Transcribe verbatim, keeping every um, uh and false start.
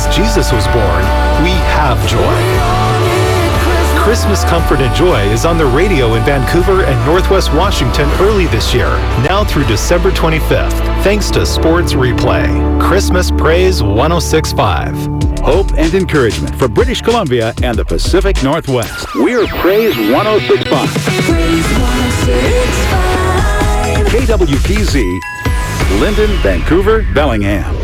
because Jesus was born, we have joy. Christmas Comfort and Joy is on the radio in Vancouver and Northwest Washington early this year, now through December twenty-fifth, thanks to Sports Replay. Christmas Praise one oh six point five. Hope and encouragement for British Columbia and the Pacific Northwest. We're Praise one oh six point five. Praise one oh six point five. K W P Z, Linden, Vancouver, Bellingham.